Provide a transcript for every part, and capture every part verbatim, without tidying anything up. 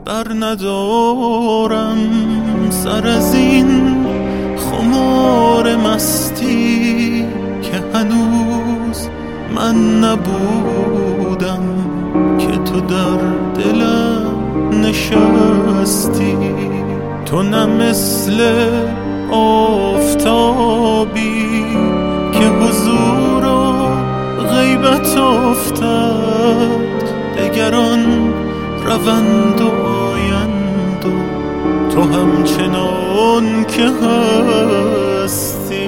بر ندارم سر از این خمار مستی که هنوز من نبودم که تو در دلم نشستی. تو نه مثل آفتابی که حضور و غیبت افتد، دگران روند و آیند و تو همچنان که هستی.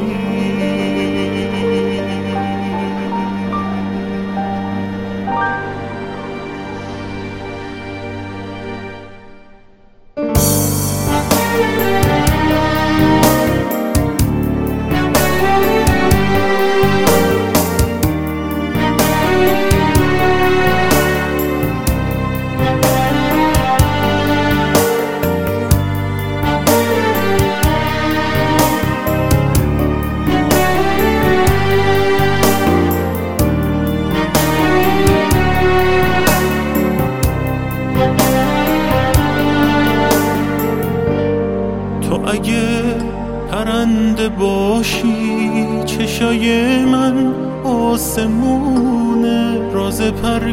اگه پرنده باشی چشای من آسمونه، راز پر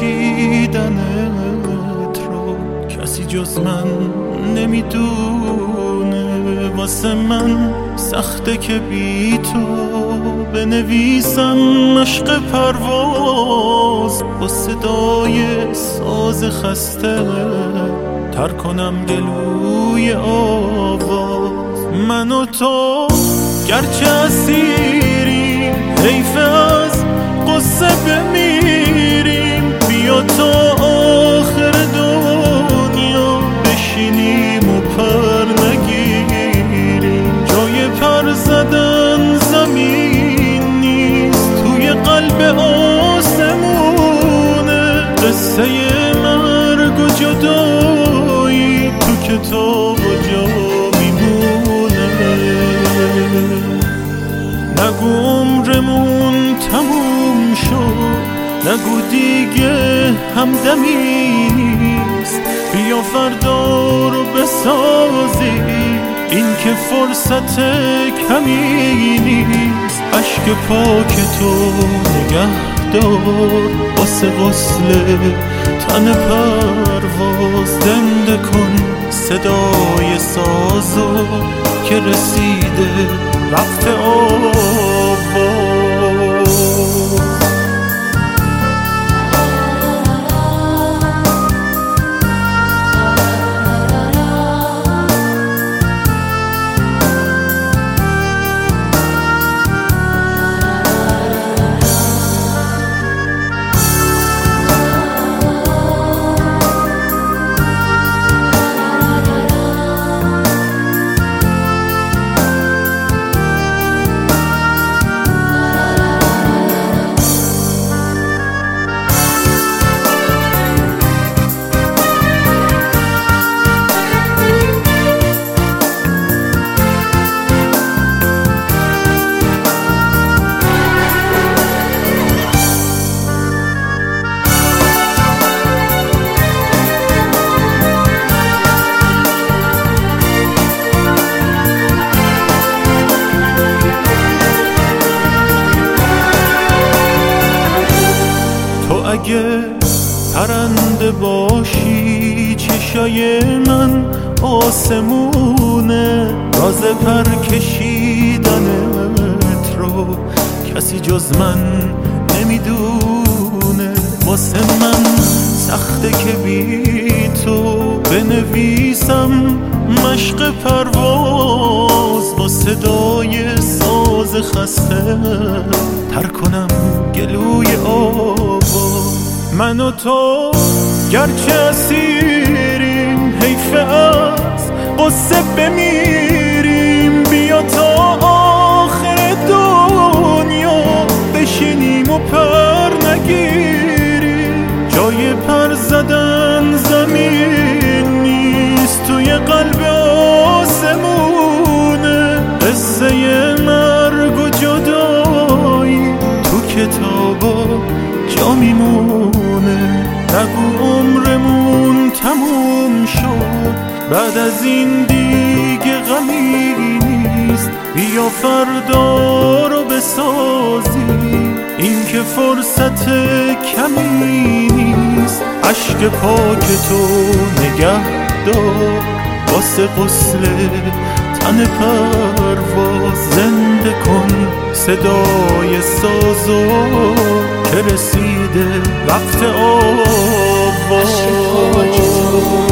کشیدنت رو کسی جز من نمیدونه. واسه من سخته که بی تو بنویسم مشق پرواز، با صدای ساز خسته تر کنم گلوی آواز. من و تو گرچه اسیریم، حیف از قصه بمیریم. بیا تا آخر دنیا بشینیم و پر نگیریم. جای پر زدن زمین نیست، توی قلب آسمونه. قصه مرگ و جدایی تو کتاب و جا میمونه. نگو عمرمون تموم شد، نگو دیگه همدمی نیست. بیا فردا رو بسازی، این که فرصت کمی نیست. عشق پاک تو نگه دار واسه وصل تن پرواز. زنده کن صدای سازو که رسیده وقت آواز. اگه پرنده باشی چشای من آسمونه، راز پر کشیدنت رو کسی جز من نمیدونه. واسه من سخته که بی تو بنویسم مشق پرواز، با صدای ساز خسته تر کنم گلوی آواز. من و تو گرچه اسیریم، حیف از قصه بمیریم. بیا تا آخر دنیا بشینیم و پر نگیریم. جای پر زدن زمین نیست، توی قلب آسمونه. قصه مرگ و جدایی تو کتابا جا میمونه. نگو عمرمون تموم شد، بعد از این دیگه غمی نیست. بیا فردا رو بسازی، این که فرصت کمی نیست. عشق پاک تو نگه دار واسه غسل تن پرواز. زنده کن صدای سازو که رسیده وقت آواز.